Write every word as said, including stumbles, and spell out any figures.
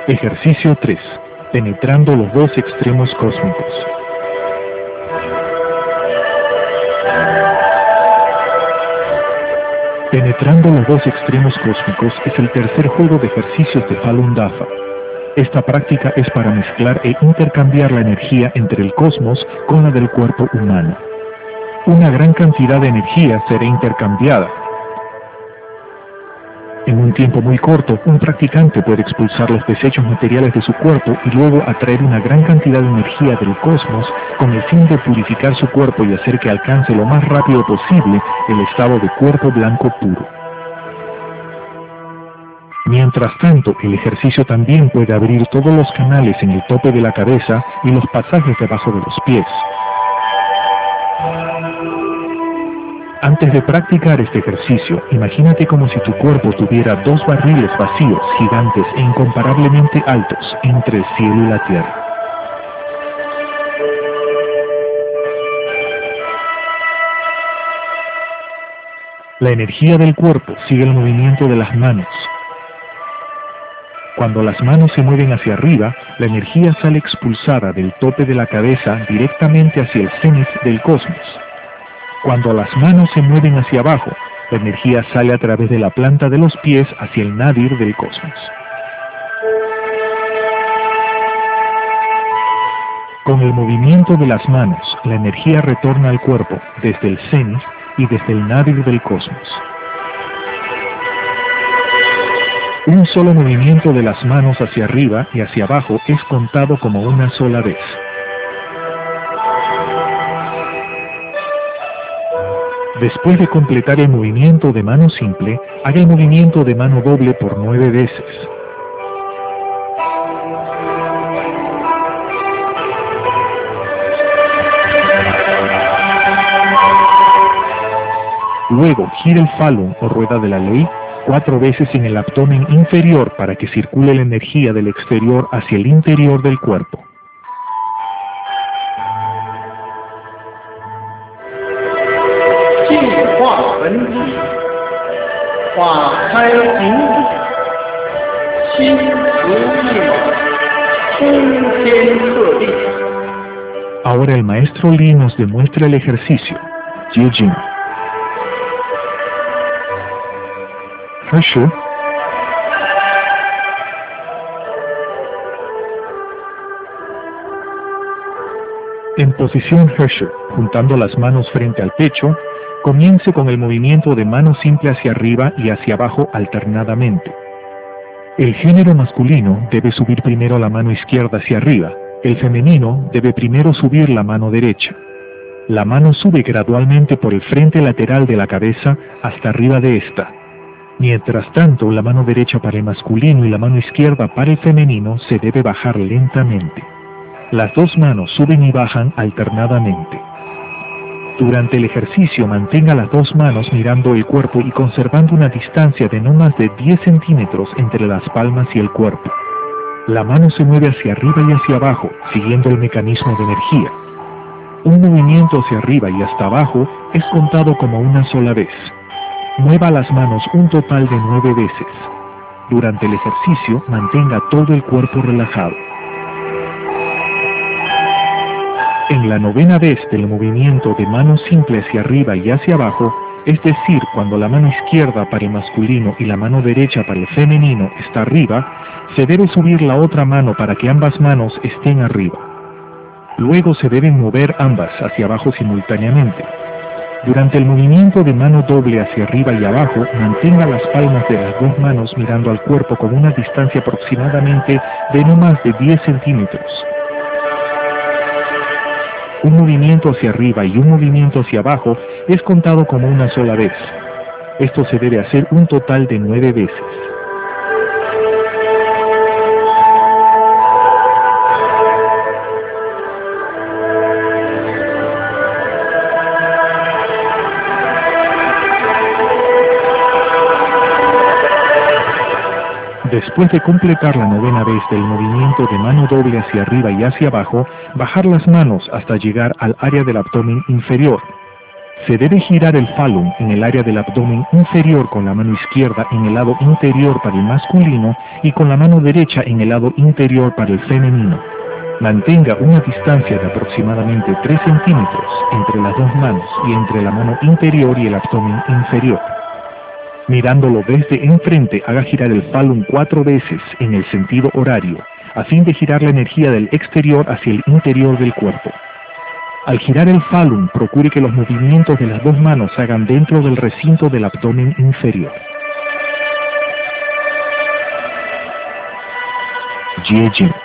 Ejercicio tres. Penetrando los dos extremos cósmicos. Penetrando los dos extremos cósmicos es el tercer juego de ejercicios de Falun Dafa. Esta práctica es para mezclar e intercambiar la energía entre el cosmos con la del cuerpo humano. Una gran cantidad de energía será intercambiada. En un tiempo muy corto, un practicante puede expulsar los desechos materiales de su cuerpo y luego atraer una gran cantidad de energía del cosmos con el fin de purificar su cuerpo y hacer que alcance lo más rápido posible el estado de cuerpo blanco puro. Mientras tanto, el ejercicio también puede abrir todos los canales en el tope de la cabeza y los pasajes debajo de los pies. Antes de practicar este ejercicio, imagínate como si tu cuerpo tuviera dos barriles vacíos, gigantes e incomparablemente altos, entre el cielo y la tierra. La energía del cuerpo sigue el movimiento de las manos. Cuando las manos se mueven hacia arriba, la energía sale expulsada del tope de la cabeza directamente hacia el cenit del cosmos. Cuando las manos se mueven hacia abajo, la energía sale a través de la planta de los pies hacia el nadir del cosmos. Con el movimiento de las manos, la energía retorna al cuerpo desde el cenit y desde el nadir del cosmos. Un solo movimiento de las manos hacia arriba y hacia abajo es contado como una sola vez. Después de completar el movimiento de mano simple, haga el movimiento de mano doble por nueve veces. Luego, gire el Falun o rueda de la ley cuatro veces en el abdomen inferior para que circule la energía del exterior hacia el interior del cuerpo. Ahora el maestro Li nos demuestra el ejercicio. Jijing. Hershu. En posición Hershu, juntando las manos frente al pecho, comience con el movimiento de mano simple hacia arriba y hacia abajo alternadamente. El género masculino debe subir primero la mano izquierda hacia arriba, el femenino debe primero subir la mano derecha. La mano sube gradualmente por el frente lateral de la cabeza hasta arriba de esta. Mientras tanto, la mano derecha para el masculino y la mano izquierda para el femenino se debe bajar lentamente. Las dos manos suben y bajan alternadamente. Durante el ejercicio mantenga las dos manos mirando el cuerpo y conservando una distancia de no más de diez centímetros entre las palmas y el cuerpo. La mano se mueve hacia arriba y hacia abajo, siguiendo el mecanismo de energía. Un movimiento hacia arriba y hasta abajo es contado como una sola vez. Mueva las manos un total de nueve veces. Durante el ejercicio mantenga todo el cuerpo relajado. En la novena vez del movimiento de mano simple hacia arriba y hacia abajo, es decir, cuando la mano izquierda para el masculino y la mano derecha para el femenino está arriba, se debe subir la otra mano para que ambas manos estén arriba. Luego se deben mover ambas hacia abajo simultáneamente. Durante el movimiento de mano doble hacia arriba y abajo, mantenga las palmas de las dos manos mirando al cuerpo con una distancia aproximadamente de no más de diez centímetros. Un movimiento hacia arriba y un movimiento hacia abajo es contado como una sola vez. Esto se debe hacer un total de nueve veces. Después de completar la novena vez del movimiento de mano doble hacia arriba y hacia abajo, bajar las manos hasta llegar al área del abdomen inferior. Se debe girar el falum en el área del abdomen inferior con la mano izquierda en el lado interior para el masculino y con la mano derecha en el lado interior para el femenino. Mantenga una distancia de aproximadamente tres centímetros entre las dos manos y entre la mano interior y el abdomen inferior. Mirándolo desde enfrente, haga girar el falum cuatro veces en el sentido horario, a fin de girar la energía del exterior hacia el interior del cuerpo. Al girar el falum, procure que los movimientos de las dos manos se hagan dentro del recinto del abdomen inferior. Jie Jin.